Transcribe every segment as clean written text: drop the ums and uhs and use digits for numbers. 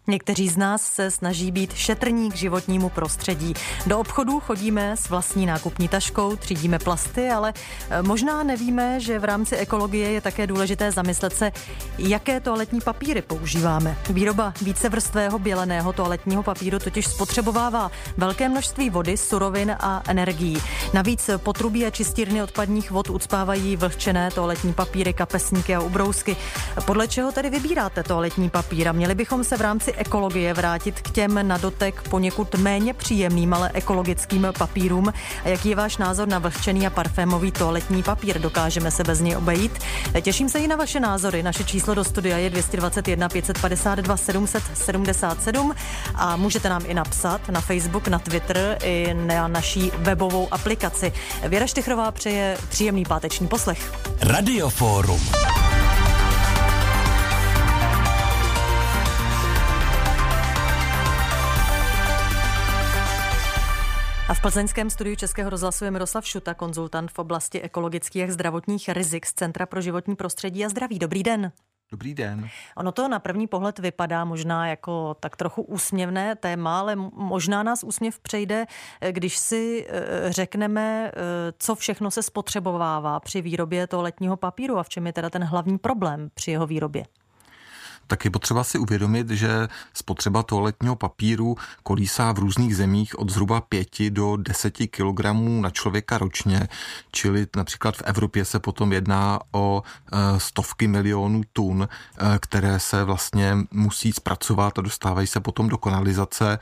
Někteří z nás se snaží být šetrní k životnímu prostředí. Do obchodů chodíme s vlastní nákupní taškou, třídíme plasty, ale možná nevíme, že v rámci ekologie je také důležité zamyslet se, jaké toaletní papíry používáme. Výroba vícevrstvého běleného toaletního papíru totiž spotřebovává velké množství vody, surovin a energií. Navíc potrubí a čistírny odpadních vod ucpávají vlhčené toaletní papíry, kapesníky a ubrousky. Podle čeho tedy vybíráte toaletní papír? A měli bychom se v rámci ekologie vrátit k těm na dotek poněkud méně příjemným, ale ekologickým papírům. A jaký je váš názor na vlhčený a parfémový toaletní papír? Dokážeme se bez něj obejít? Těším se i na vaše názory. Naše číslo do studia je 221 552 777 a můžete nám i napsat na Facebook, na Twitter i na naší webovou aplikaci. Věra Štychrová přeje příjemný páteční poslech. Radioforum. A v plzeňském studiu Českého rozhlasu je Miroslav Šuta, konzultant v oblasti ekologických a zdravotních rizik z Centra pro životní prostředí a zdraví. Dobrý den. Dobrý den. Ono to na první pohled vypadá možná jako tak trochu úsměvné téma, ale možná nás úsměv přejde, když si řekneme, co všechno se spotřebovává při výrobě toaletního papíru a v čem je teda ten hlavní problém při jeho výrobě. Tak je potřeba si uvědomit, že spotřeba toaletního papíru kolísá v různých zemích od zhruba 5 do 10 kg na ročně, čili například v Evropě se potom jedná o stovky milionů tun, které se vlastně musí zpracovat a dostávají se potom do kanalizace.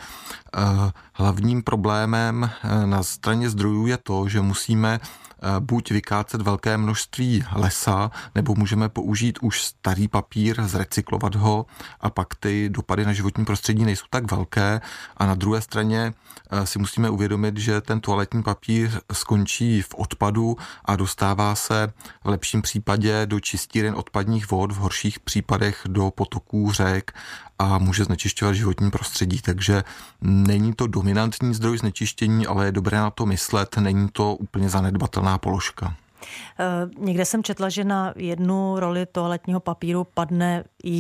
Hlavním problémem na straně zdrojů je to, že musíme buď vykácet velké množství lesa, nebo můžeme použít už starý papír, zrecyklovat ho a pak ty dopady na životní prostředí nejsou tak velké. A na druhé straně si musíme uvědomit, že ten toaletní papír skončí v odpadu a dostává se v lepším případě do čistíren odpadních vod, v horších případech do potoků, řek a může znečišťovat životní prostředí. Takže není to dominantní zdroj znečištění, ale je dobré na to myslet, není to úplně zanedbatelná položka. Někde jsem četla, že na jednu roli toaletního papíru padne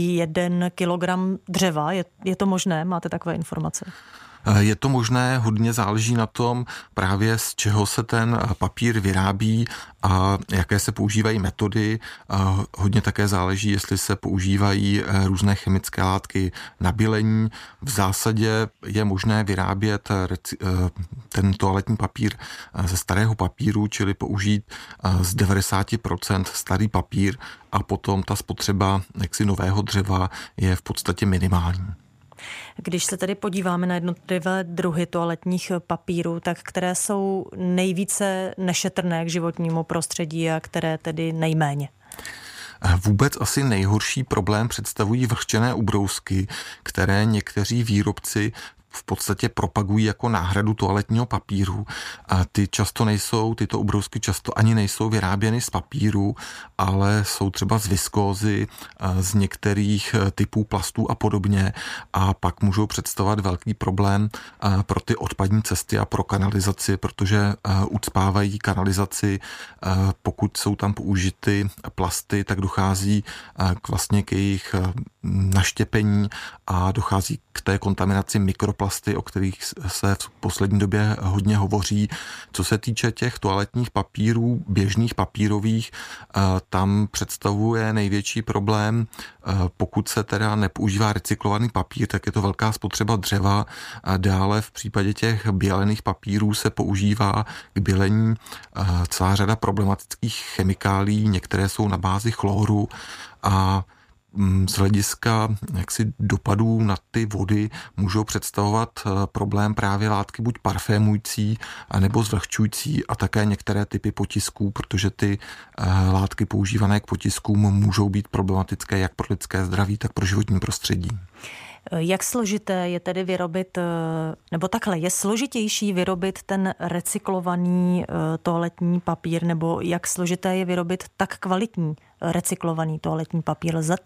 1 kilogram dřeva. Je to možné? Máte takové informace? Je to možné, hodně záleží na tom právě z čeho se ten papír vyrábí a jaké se používají metody. Hodně také záleží, jestli se používají různé chemické látky na bělení. V zásadě je možné vyrábět ten toaletní papír ze starého papíru, čili použít z 90% starý papír a potom ta spotřeba nového dřeva je v podstatě minimální. Když se tedy podíváme na jednotlivé druhy toaletních papírů, tak které jsou nejvíce nešetrné k životnímu prostředí a které tedy nejméně? Vůbec asi nejhorší problém představují vlhčené ubrousky, které někteří výrobci v podstatě propagují jako náhradu toaletního papíru. A tyto ubrousky často ani nejsou vyráběny z papíru, ale jsou třeba z viskózy, z některých typů plastů a podobně. A pak můžou představovat velký problém pro ty odpadní cesty a pro kanalizaci, protože ucpávají kanalizaci. Pokud jsou tam použity plasty, tak dochází k jejich naštěpení a dochází k té kontaminaci mikroplasty, o kterých se v poslední době hodně hovoří. Co se týče těch toaletních papírů, běžných papírových, tam představuje největší problém, pokud se teda nepoužívá recyklovaný papír, tak je to velká spotřeba dřeva. A dále v případě těch bělených papírů se používá k bělení celá řada problematických chemikálií, některé jsou na bázi chloru a z hlediska dopadů na ty vody můžou představovat problém právě látky buď parfémující, anebo zvlhčující a také některé typy potisků, protože ty látky používané k potiskům můžou být problematické jak pro lidské zdraví, tak pro životní prostředí. Jak složité je tedy vyrobit, nebo takhle, je složitější vyrobit ten recyklovaný toaletní papír, nebo jak složité je vyrobit tak kvalitní recyklovaný toaletní papír? Lze to?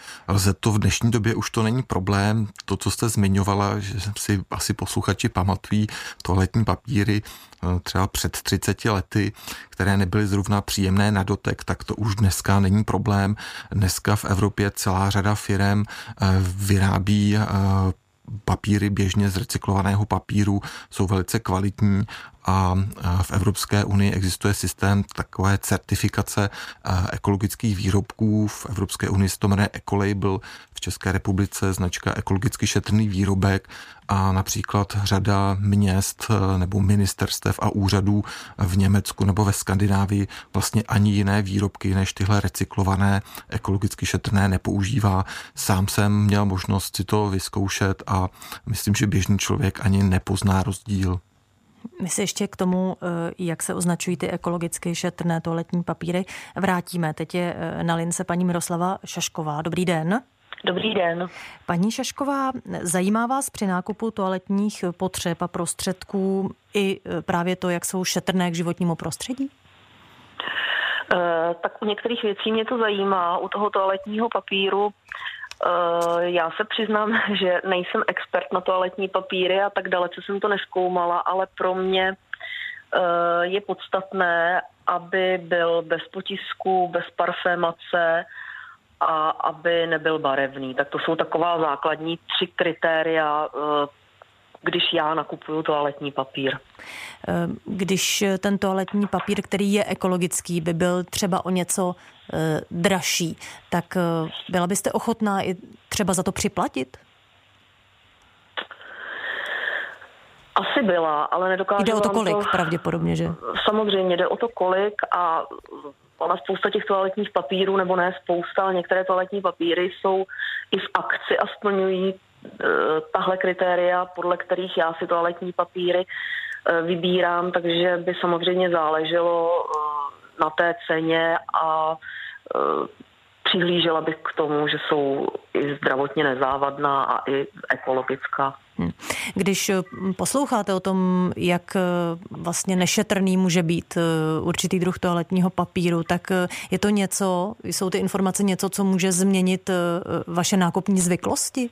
Lze to v dnešní době, už to není problém. To, co jste zmiňovala, že si asi posluchači pamatují toaletní papíry třeba před 30 lety, které nebyly zrovna příjemné na dotek, tak to už dneska není problém. Dneska v Evropě celá řada firem vyrábí papíry běžně z recyklovaného papíru, jsou velice kvalitní a v Evropské unii existuje systém takové certifikace ekologických výrobků. V Evropské unii se to jmenuje Ecolabel, v České republice značka ekologicky šetrný výrobek a například řada měst nebo ministerstev a úřadů v Německu nebo ve Skandinávii vlastně ani jiné výrobky než tyhle recyklované ekologicky šetrné nepoužívá. Sám jsem měl možnost si to vyzkoušet a myslím, že běžný člověk ani nepozná rozdíl. My se ještě k tomu, jak se označují ty ekologicky šetrné toaletní papíry, vrátíme. Teď je na lince paní Miroslava Šašková. Dobrý den. Dobrý den. Paní Šašková, zajímá vás při nákupu toaletních potřeb a prostředků i právě to, jak jsou šetrné k životnímu prostředí? Tak u některých věcí mě to zajímá. U toho toaletního papíru já se přiznám, že nejsem expert na toaletní papíry a tak dalece jsem to nezkoumala, ale pro mě je podstatné, aby byl bez potisku, bez parfémace a aby nebyl barevný. Tak to jsou taková základní 3 kritéria, když já nakupuju toaletní papír. Když ten toaletní papír, který je ekologický, by byl třeba o něco dražší, tak byla byste ochotná i třeba za to připlatit? Asi byla, ale nedokážu. Jde o to kolik, pravděpodobně, že? Samozřejmě jde o to kolik a ona spousta těch toaletních papírů, nebo ne spousta, ale některé toaletní papíry jsou i v akci a splňují tahle kritéria, podle kterých já si toaletní papíry vybírám, takže by samozřejmě záleželo na té ceně a přihlížela bych k tomu, že jsou i zdravotně nezávadná a i ekologická. Když posloucháte o tom, jak vlastně nešetrný může být určitý druh toaletního papíru, tak je to něco, jsou ty informace něco, co může změnit vaše nákupní zvyklosti?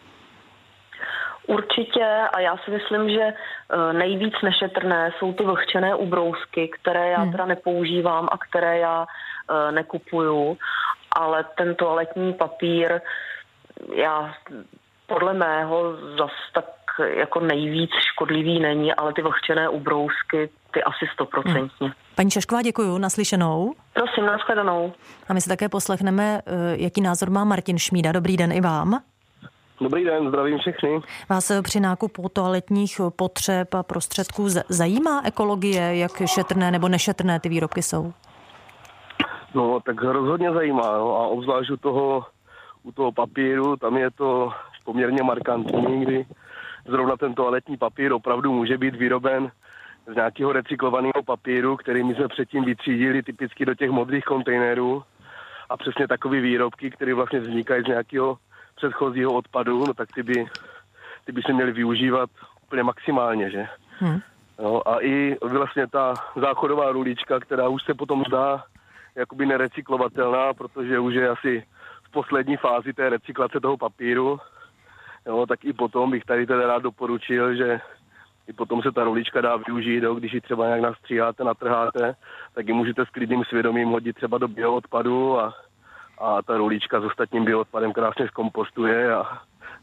Určitě a já si myslím, že nejvíc nešetrné jsou ty vlhčené ubrousky, které já teda nepoužívám a které já nekupuju, ale ten toaletní papír já podle mého zas tak jako nejvíc škodlivý není, ale ty vlhčené ubrousky, ty asi 100%. Paní Šašková, děkuju, naslyšenou. Prosím, nashledanou. A my se také poslechneme, jaký názor má Martin Šmída. Dobrý den i vám. Dobrý den, zdravím všechny. Vás při nákupu toaletních potřeb a prostředků zajímá ekologie, jak šetrné nebo nešetrné ty výrobky jsou? No, tak rozhodně zajímá, no, a obzvlášť u toho papíru, tam je to poměrně markantní, kdy zrovna ten toaletní papír opravdu může být vyroben z nějakého recyklovaného papíru, který my jsme předtím vytřídili typicky do těch modrých kontejnerů a přesně takové výrobky, které vlastně vznikají z nějakého předchozího odpadu, no tak ty by se měly využívat úplně maximálně, že? No, a i vlastně ta záchodová rulička, která už se potom zdá jakoby nerecyklovatelná, protože už je asi v poslední fázi té recyklace toho papíru, jo, tak i potom bych tady teda rád doporučil, že i potom se ta rulička dá využít, jo, když ji třeba nějak nastříháte, natrháte, tak ji můžete s klidným svědomím hodit třeba do bioodpadu a ta rulička s ostatním bioodpadem krásně zkompostuje a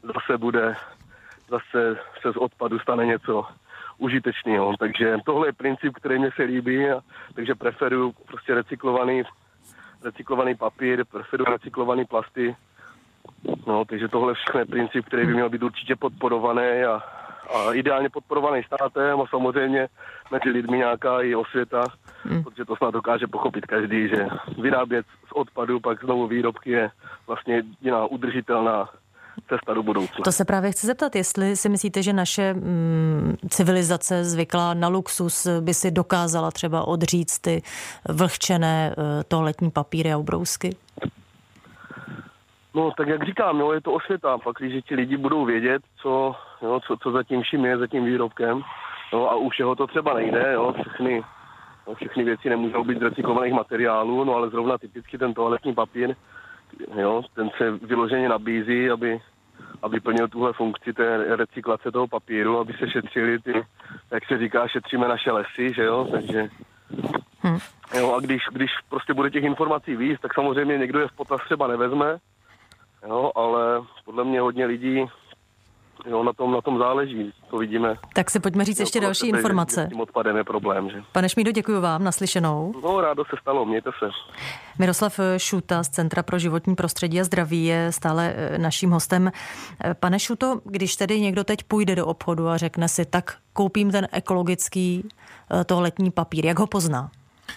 zase se z odpadu stane něco užitečného. Takže tohle je princip, který mě se líbí, takže preferuju prostě recyklovaný papír, preferuju recyklovaný plasty. No, takže tohle všechno je princip, který by měl být určitě podporovaný a ideálně podporovaný státem a samozřejmě mezi lidmi nějaká i osvěta, protože to snad dokáže pochopit každý, že vyrábět z odpadu pak znovu výrobky je vlastně jediná udržitelná cesta do budoucna. To se právě chci zeptat, jestli si myslíte, že naše civilizace zvyklá na luxus by si dokázala třeba odříct ty vlhčené toaletní papíry a ubrousky? No, tak jak říkám, jo, je to osvěta, pak když ti lidi budou vědět, co za tím vším je, za tím výrobkem, no, a u všeho to třeba nejde, jo, všechny věci nemůžou být z recyklovaných materiálů, no ale zrovna typicky ten toaletní papír Jo, ten se vyloženě nabízí, aby plnil tuhle funkci té recyklace toho papíru, aby se šetřili ty, jak se říká, šetříme naše lesy, že jo, takže jo, a když prostě bude těch informací víc, tak samozřejmě někdo je v potaz třeba nevezme, jo, ale podle mě hodně lidí, jo, na tom záleží, to vidíme. Tak si pojďme říct ještě další informace. S tím odpadem je problém, že? Pane Šmído, děkuji vám, naslyšenou. No, rádo se stalo, mějte se. Miroslav Šuta z Centra pro životní prostředí a zdraví je stále naším hostem. Pane Šuto, když tedy někdo teď půjde do obchodu a řekne si, tak koupím ten ekologický toaletní papír, jak ho pozná?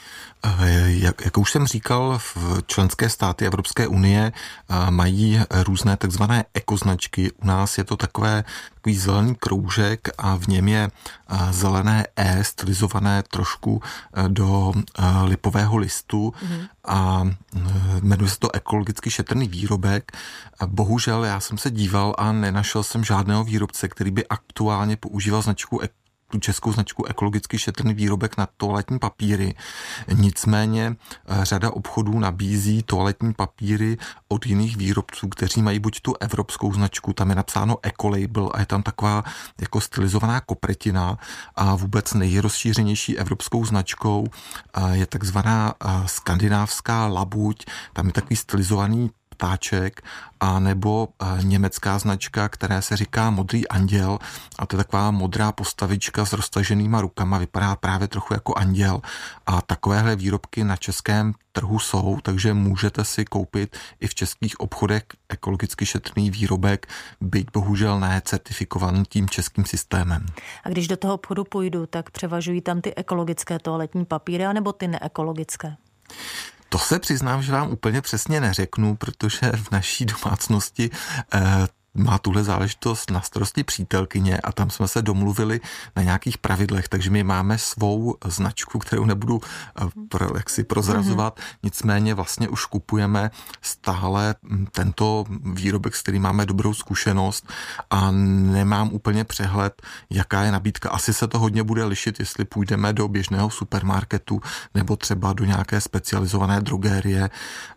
Jak už jsem říkal, v členské státy Evropské unie mají různé takzvané ekoznačky. U nás je to takový zelený kroužek a v něm je zelené E stylizované trošku do lipového listu a jmenuje se to ekologicky šetrný výrobek. Bohužel já jsem se díval a nenašel jsem žádného výrobce, který by aktuálně používal tu českou značku ekologicky šetrný výrobek na toaletní papíry. Nicméně řada obchodů nabízí toaletní papíry od jiných výrobců, kteří mají buď tu evropskou značku, tam je napsáno Ecolabel a je tam taková jako stylizovaná kopretina a vůbec nejrozšířenější evropskou značkou je takzvaná skandinávská labuť, tam je takový stylizovaný ptáček, a nebo německá značka, která se říká Modrý anděl, a to je taková modrá postavička s roztaženýma rukama, vypadá právě trochu jako anděl a takovéhle výrobky na českém trhu jsou, takže můžete si koupit i v českých obchodech ekologicky šetrný výrobek, byť bohužel ne certifikovaný tím českým systémem. A když do toho obchodu půjdu, tak převažují tam ty ekologické toaletní papíry, anebo ty neekologické? To se přiznám, že vám úplně přesně neřeknu, protože v naší domácnosti má tuhle záležitost na starosti přítelkyně a tam jsme se domluvili na nějakých pravidlech, takže my máme svou značku, kterou nebudu jaksi prozrazovat, nicméně vlastně už kupujeme stále tento výrobek, s kterým máme dobrou zkušenost a nemám úplně přehled, jaká je nabídka. Asi se to hodně bude lišit, jestli půjdeme do běžného supermarketu nebo třeba do nějaké specializované drogérie.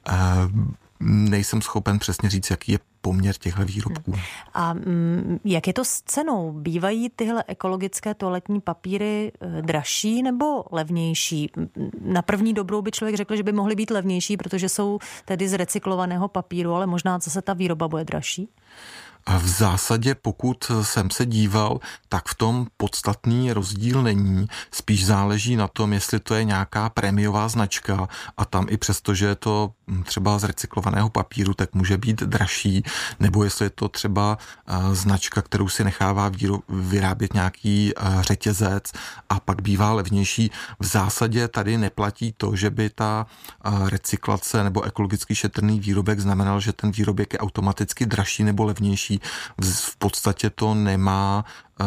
Nejsem schopen přesně říct, jaký je poměr těchto výrobků. A jak je to s cenou? Bývají tyhle ekologické toaletní papíry dražší nebo levnější? Na první dobrou by člověk řekl, že by mohly být levnější, protože jsou tedy z recyklovaného papíru, ale možná zase ta výroba bude dražší? V zásadě, pokud jsem se díval, tak v tom podstatný rozdíl není. Spíš záleží na tom, jestli to je nějaká prémiová značka a tam i přesto, že je to třeba z recyklovaného papíru, tak může být dražší, nebo jestli je to třeba značka, kterou si nechává vyrábět nějaký řetězec a pak bývá levnější. V zásadě tady neplatí to, že by ta recyklace nebo ekologicky šetrný výrobek znamenal, že ten výrobek je automaticky dražší nebo levnější. V podstatě to nemá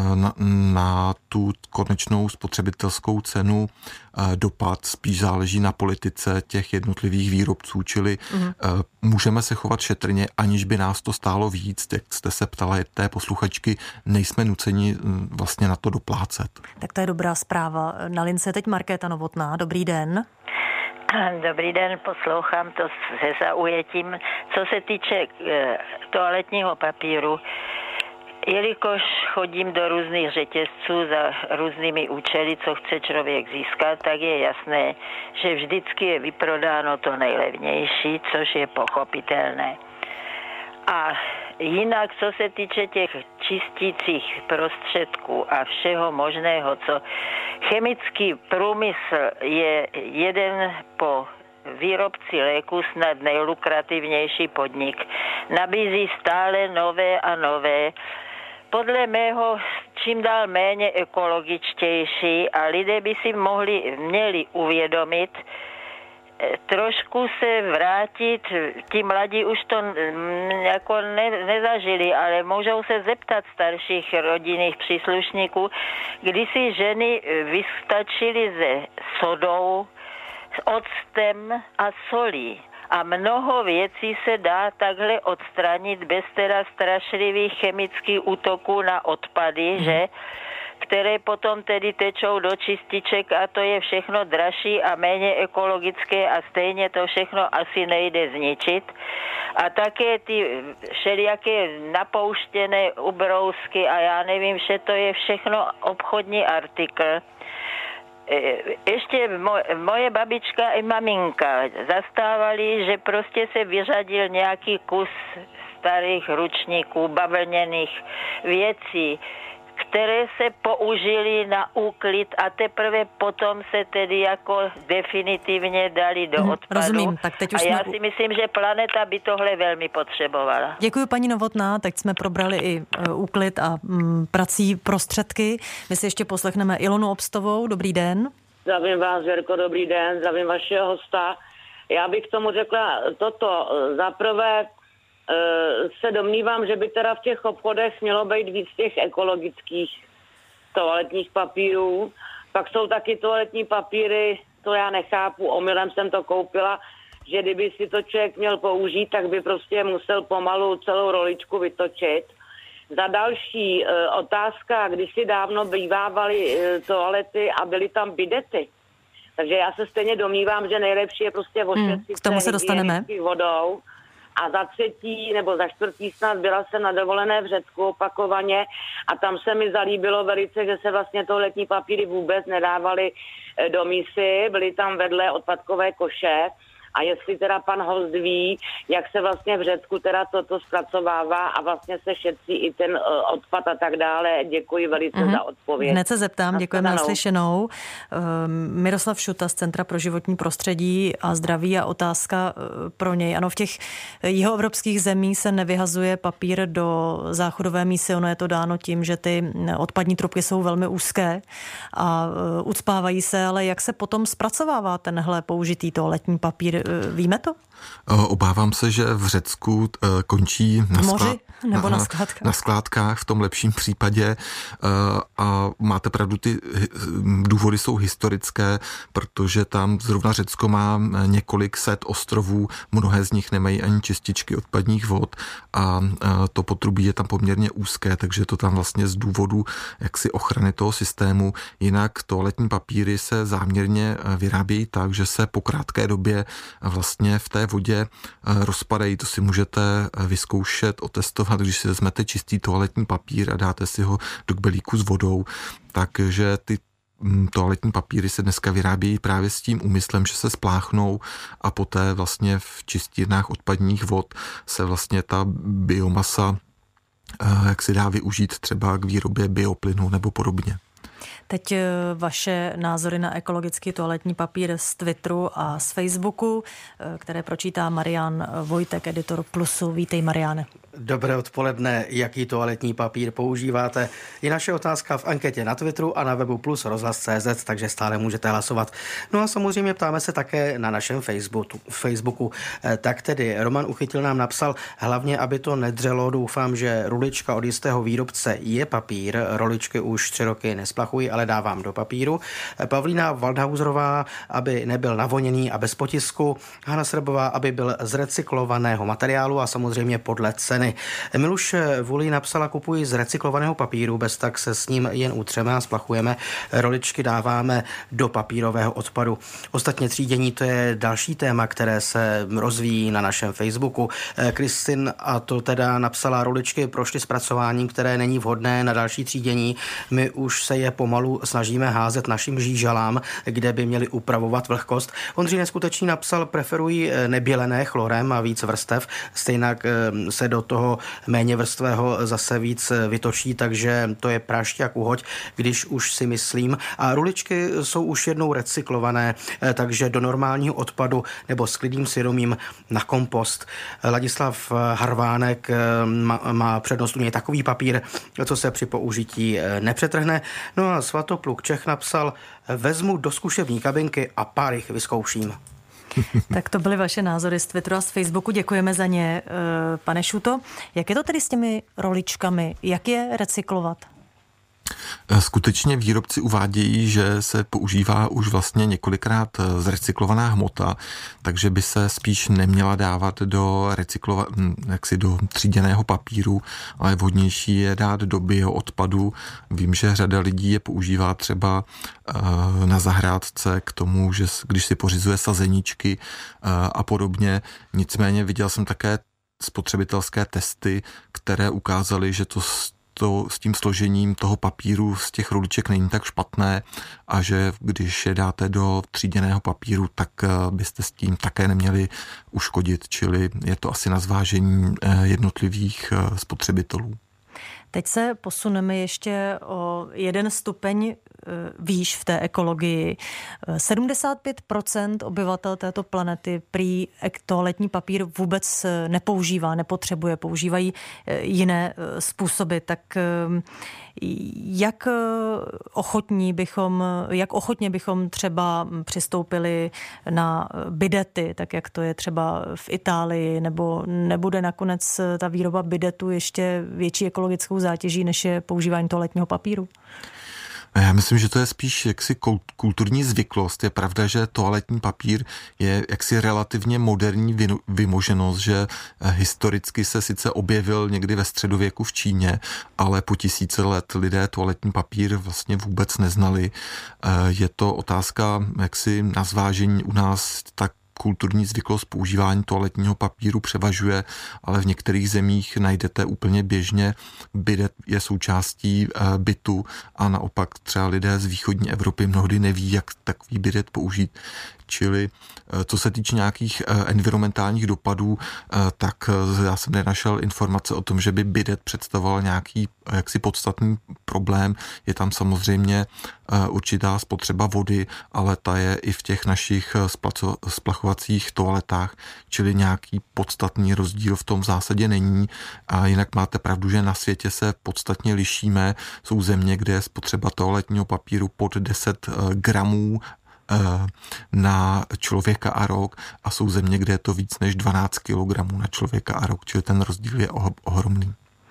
na tu konečnou spotřebitelskou cenu dopad, spíš záleží na politice těch jednotlivých výrobců, čili můžeme se chovat šetrně, aniž by nás to stálo víc, jak jste se ptala té posluchačky, nejsme nuceni vlastně na to doplácet. Tak to je dobrá zpráva. Na lince teď Markéta Novotná. Dobrý den. Dobrý den, poslouchám to se zaujetím. Co se týče toaletního papíru, jelikož chodím do různých řetězců za různými účely, co chce člověk získat, tak je jasné, že vždycky je vyprodáno to nejlevnější, což je pochopitelné. A jinak, co se týče těch čistících prostředků a všeho možného, co chemický průmysl je jeden po výrobci léku snad nejlukrativnější podnik. Nabízí stále nové a nové, podle mého čím dál méně ekologičtější a lidé by si měli uvědomit, trošku se vrátit, ti mladí už to jako nezažili, ale můžou se zeptat starších rodinných příslušníků, kdy si ženy vystačily se sodou, s octem a solí. A mnoho věcí se dá takhle odstranit bez teda strašlivých chemických útoků na odpady, že? které potom tedy tečou do čističek a to je všechno dražší a méně ekologické a stejně to všechno asi nejde zničit. A také ty všelijaké napouštěné ubrousky a já nevím, že to je všechno obchodní artikl. Ještě moje babička i maminka zastávali, že prostě se vyřadil nějaký kus starých ručníků, bavlněných věcí, které se použily na úklid a teprve potom se tedy jako definitivně dali do odpadu. Rozumím, tak teď už a já si myslím, že planeta by tohle velmi potřebovala. Děkuji, paní Novotná, teď jsme probrali i úklid a prací prostředky. My si ještě poslechneme Ilonu Obstovou. Dobrý den. Zdravím vás, Věrko, dobrý den, zdravím vašeho hosta. Já bych k tomu řekla toto. Zaprvé se domnívám, že by teda v těch obchodech mělo být víc těch ekologických toaletních papírů. Pak jsou taky toaletní papíry, to já nechápu, omylem jsem to koupila, že kdyby si to člověk měl použít, tak by prostě musel pomalu celou roličku vytočit. Za další otázka, když si dávno bývávaly toalety a byly tam bidety. Takže já se stejně domnívám, že nejlepší je prostě ošetřit se vodou. A za třetí nebo za čtvrtý snad byla jsem na dovolené v Řecku opakovaně a tam se mi zalíbilo velice, že se vlastně toaletní papíry vůbec nedávaly do misy, byly tam vedle odpadkové koše. A jestli teda pan host ví, jak se vlastně v Řecku teda toto zpracovává a vlastně se šetří i ten odpad a tak dále. Děkuji velice za odpověď. Hned se zeptám, děkujeme naslyšenou. Miroslav Šuta z Centra pro životní prostředí a zdraví a otázka pro něj. Ano, v těch jihoevropských zemích se nevyhazuje papír do záchodové mísy. Ono je to dáno tím, že ty odpadní trubky jsou velmi úzké a ucpávají se, ale jak se potom zpracovává tenhle použitý toaletní papír? Víme to? Obávám se, že v Řecku končí na skládkách v tom lepším případě a máte pravdu, ty důvody jsou historické, protože tam zrovna Řecko má několik set ostrovů, mnohé z nich nemají ani čističky odpadních vod a to potrubí je tam poměrně úzké, takže to tam vlastně z důvodu jaksi ochrany toho systému. Jinak toaletní papíry se záměrně vyrábějí tak, že se po krátké době vlastně v té vodě rozpadají. To si můžete vyzkoušet, otestovat, když si vezmete čistý toaletní papír a dáte si ho do kbelíku s vodou. Takže ty toaletní papíry se dneska vyrábějí právě s tím úmyslem, že se spláchnou a poté vlastně v čistírnách odpadních vod se vlastně ta biomasa jak si dá využít třeba k výrobě bioplynu nebo podobně. Teď vaše názory na ekologický toaletní papír z Twitteru a z Facebooku, které pročítá Marian Vojtek, editor Plusu. Vítej, Mariane. Dobré odpoledne. Jaký toaletní papír používáte? Je naše otázka v anketě na Twitteru a na webu Plus rozhlas.cz, takže stále můžete hlasovat. No a samozřejmě ptáme se také na našem Facebooku. Tak tedy Roman Uchytil nám napsal, hlavně, aby to nedřelo, doufám, že rulička od jistého výrobce je papír. Roličky už 3 roky nesplachují, ale dávám do papíru. Pavlína Waldhauserová, aby nebyl navoněný a bez potisku. Hana Srbová, aby byl z recyklovaného materiálu a samozřejmě podle ceny. Miluš Vulí napsala, kupuji z recyklovaného papíru, bez tak se s ním jen utřeme a splachujeme. Roličky dáváme do papírového odpadu. Ostatně třídění, to je další téma, které se rozvíjí na našem Facebooku. Kristin a to teda napsala, roličky prošly zpracováním, které není vhodné na další třídění. My už se je pomalu snažíme házet našim žížalám, kde by měli upravovat vlhkost. Ondřej Neskutečný napsal, preferují nebělené chlorem a víc vrstev, stejnak se do toho méně vrstvého zase víc vytočí, takže to je prašť jak uhoď, když už si myslím. A ruličky jsou už jednou recyklované, takže do normálního odpadu nebo s klidným svědomím na kompost. Ladislav Harvánek má přednost u něj takový papír, co se při použití nepřetrhne. No a Svatopluk Čech napsal, vezmu do zkušební kabinky a pár jich vyzkouším. Tak to byly vaše názory z Twitteru a z Facebooku, děkujeme za ně. Pane Šuto, jak je to tedy s těmi roličkami? Jak je recyklovat? Skutečně výrobci uvádějí, že se používá už vlastně několikrát zrecyklovaná hmota, takže by se spíš neměla dávat do do tříděného papíru, ale vhodnější je dát do bioodpadu. Vím, že řada lidí je používá třeba na zahrádce k tomu, že když si pořizuje sazeníčky a podobně. Nicméně viděl jsem také spotřebitelské testy, které ukázaly, že to s tím složením toho papíru z těch ruliček není tak špatné a že když je dáte do tříděného papíru, tak byste s tím také neměli uškodit, čili je to asi na zvážení jednotlivých spotřebitelů. Teď se posuneme ještě o 1 stupeň výš v té ekologii. 75% obyvatel této planety prý toaletní papír vůbec nepoužívá, nepotřebuje, používají jiné způsoby. Tak jak ochotně bychom třeba přistoupili na bidety, tak jak to je třeba v Itálii, nebo nebude nakonec ta výroba bidetu ještě větší ekologickou zátěží, než je používání toaletního papíru? Já myslím, že to je spíš jaksi kulturní zvyklost. Je pravda, že toaletní papír je jaksi relativně moderní vymoženost, že historicky se sice objevil někdy ve středověku v Číně, ale po tisíce let lidé toaletní papír vlastně vůbec neznali. Je to otázka jaksi na zvážení u nás, tak kulturní zvyklost používání toaletního papíru převažuje, ale v některých zemích najdete úplně běžně bidet je součástí bytu a naopak třeba lidé z východní Evropy mnohdy neví, jak takový bidet použít. Čili co se týče nějakých environmentálních dopadů, tak já jsem nenašel informace o tom, že by bidet představoval nějaký jaksi podstatný problém. Je tam samozřejmě určitá spotřeba vody, ale ta je i v těch našich splachovacích toaletách, čili nějaký podstatný rozdíl v tom v zásadě není. A jinak máte pravdu, že na světě se podstatně lišíme. Jsou země, kde je spotřeba toaletního papíru pod 10 gramů na člověka a rok a jsou země, kde je to víc než 12 kg na člověka a rok, čili ten rozdíl je ohromný.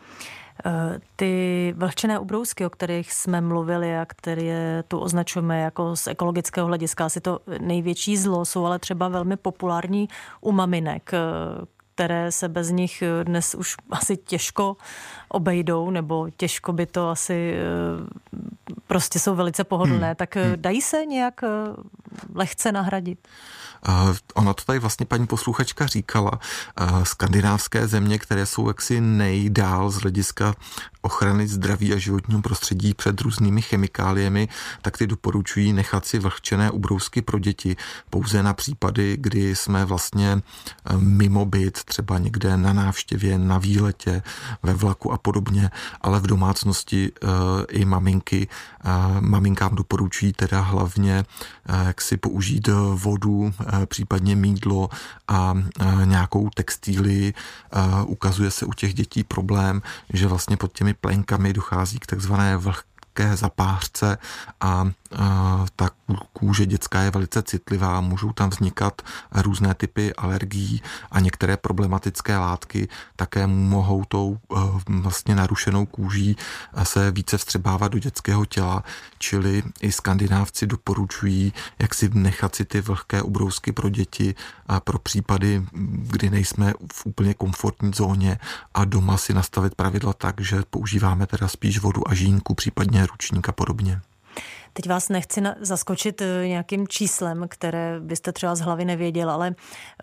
Ty vlhčené ubrousky, o kterých jsme mluvili a které tu označujeme jako z ekologického hlediska asi to největší zlo, jsou ale třeba velmi populární u maminek, které se bez nich dnes už asi těžko obejdou, nebo těžko by to asi prostě jsou velice pohodlné. Tak dají se nějak lehce nahradit? Ona to tady vlastně paní posluchačka říkala. Skandinávské země, které jsou jaksi nejdál z hlediska ochrany zdraví a životního prostředí před různými chemikáliemi, tak ty doporučují nechat si vlhčené ubrousky pro děti pouze na případy, kdy jsme vlastně mimo byt, třeba někde na návštěvě, na výletě, ve vlaku a podobně, ale v domácnosti i maminkám doporučují teda hlavně jak si použít vodu, případně mýdlo a nějakou textílii. Ukazuje se u těch dětí problém, že vlastně pod těmi plenkami dochází k takzvané vlhké zapářce a ta kůže dětská je velice citlivá, můžou tam vznikat různé typy alergií a některé problematické látky také mohou tou vlastně narušenou kůží se více vstřebávat do dětského těla, čili i Skandinávci doporučují, jak si nechat si ty vlhké ubrousky pro děti a pro případy, kdy nejsme v úplně komfortní zóně a doma si nastavit pravidla tak, že používáme teda spíš vodu a žínku, případně ručník a podobně. Teď vás nechci zaskočit nějakým číslem, které byste třeba z hlavy nevěděl, ale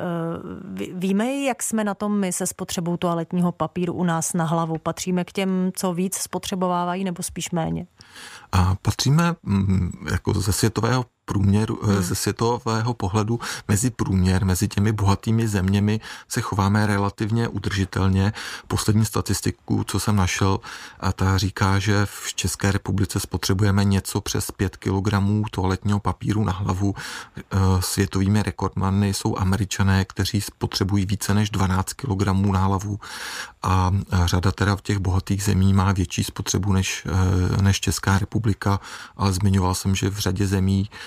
víme, jak jsme na tom my se spotřebou toaletního papíru u nás na hlavu? Patříme k těm, co víc spotřebovávají, nebo spíš méně? Patříme jako ze světového průměru, ze světového pohledu mezi těmi bohatými zeměmi se chováme relativně udržitelně. Poslední statistiku, co jsem našel, ta říká, že v České republice spotřebujeme něco přes 5 kg toaletního papíru na hlavu. Světovými rekordmany jsou Američané, kteří spotřebují více než 12 kg na hlavu a řada teda v těch bohatých zemí má větší spotřebu než Česká republika, ale zmiňoval jsem, že v řadě zemí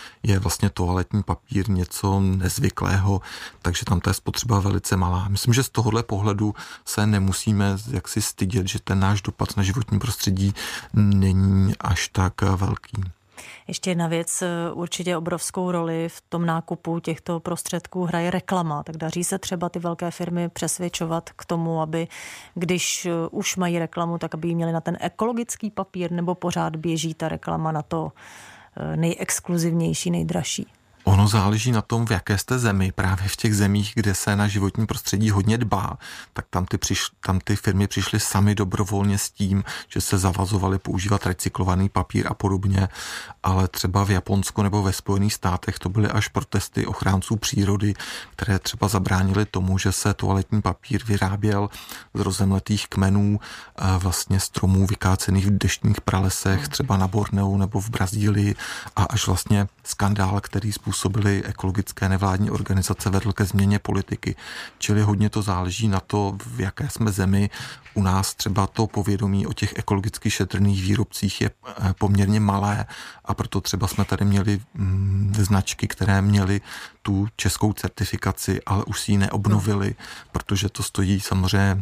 je vlastně toaletní papír něco nezvyklého, takže tam ta spotřeba velice malá. Myslím, že z tohohle pohledu se nemusíme jaksi stydět, že ten náš dopad na životní prostředí není až tak velký. Ještě jedna věc, určitě obrovskou roli v tom nákupu těchto prostředků hraje reklama. Tak daří se třeba ty velké firmy přesvědčovat k tomu, aby když už mají reklamu, tak aby ji měli na ten ekologický papír, nebo pořád běží ta reklama na to nejexkluzivnější, nejdražší? Ono záleží na tom, v jaké jste zemi. Právě v těch zemích, kde se na životní prostředí hodně dbá, tak tam ty firmy přišly sami dobrovolně s tím, že se zavazovaly používat recyklovaný papír a podobně, ale třeba v Japonsku nebo ve Spojených státech to byly až protesty ochránců přírody, které třeba zabránily tomu, že se toaletní papír vyráběl z rozemletých kmenů vlastně stromů vykácených v deštných pralesech, třeba na Borneu nebo v Brazílii, a až vlastně skandál, který způsobily ekologické nevládní organizace, vedl ke změně politiky. Čili hodně to záleží na to, v jaké jsme zemi. U nás třeba to povědomí o těch ekologicky šetrných výrobcích je poměrně malé, a proto třeba jsme tady měli značky, které měly tu českou certifikaci, ale už si ji neobnovili, protože to stojí samozřejmě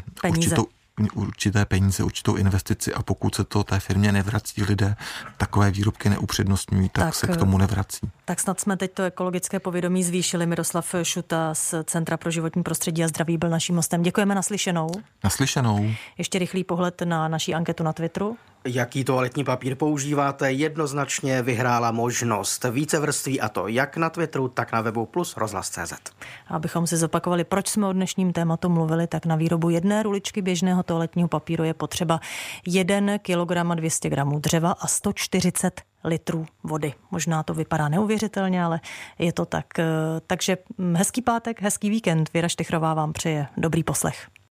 určité peníze, určitou investici, a pokud se to té firmě nevrací, lidé takové výrobky neupřednostňují, tak se k tomu nevrací. Tak snad jsme teď to ekologické povědomí zvýšili. Miroslav Šuta z Centra pro životní prostředí a zdraví byl naším hostem. Děkujeme, naslyšenou. Naslyšenou. Ještě rychlý pohled na naší anketu na Twitteru. Jaký toaletní papír používáte? Jednoznačně vyhrála možnost vícevrství, a to jak na Twitteru, tak na webu plus rozhlas.cz. Abychom si zopakovali, proč jsme o dnešním tématu mluvili, tak na výrobu jedné ruličky běžného toaletního papíru je potřeba 1 kilogram a 200 gramů dřeva a 140 litrů vody. Možná to vypadá neuvěřitelně, ale je to tak. Takže hezký pátek, hezký víkend. Věra Štychrová vám přeje dobrý poslech.